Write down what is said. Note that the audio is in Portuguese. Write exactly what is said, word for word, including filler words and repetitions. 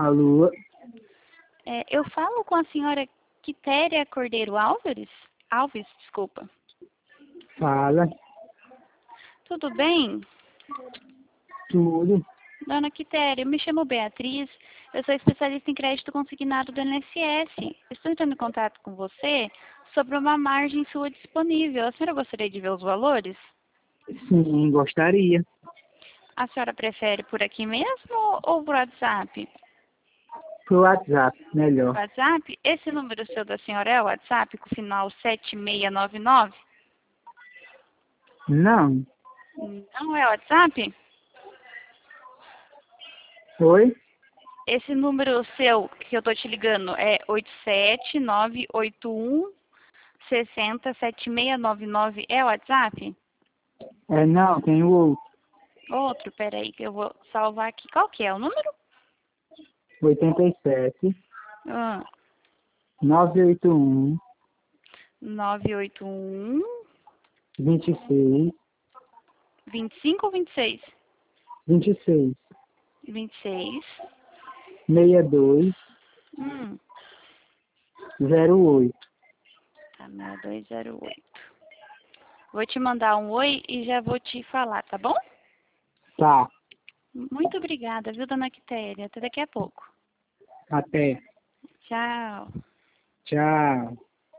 Alô? É, eu falo com a senhora Quitéria Cordeiro Álvares? Alves, desculpa. Fala. Tudo bem? Tudo. Dona Quitéria, eu me chamo Beatriz, eu sou especialista em crédito consignado do I N S S. Estou entrando em contato com você sobre uma margem sua disponível. A senhora gostaria de ver os valores? Sim, gostaria. A senhora prefere por aqui mesmo ou por WhatsApp? Pro WhatsApp, melhor. WhatsApp? Esse número seu da senhora é o WhatsApp com o final sete seis nove nove? Não. Não é WhatsApp? Oi? Esse número seu que eu tô te ligando é oito sete nove oito um seis zero sete seis nove nove, é o WhatsApp? É, não, tem o outro. Outro, peraí, que eu vou salvar aqui. Qual que é o número? oitenta e sete, Ah, novecentos e oitenta e um, nove oito um, vinte e seis, vinte e cinco ou vinte e seis? vinte e seis, vinte e seis. sessenta e dois, Hum, zero oito. tá, seis dois zero oito. Vou te mandar um oi e já vou te falar, tá bom? Tá. Muito obrigada, viu, dona Quitéria? Até daqui a pouco. Até. Tchau. Tchau.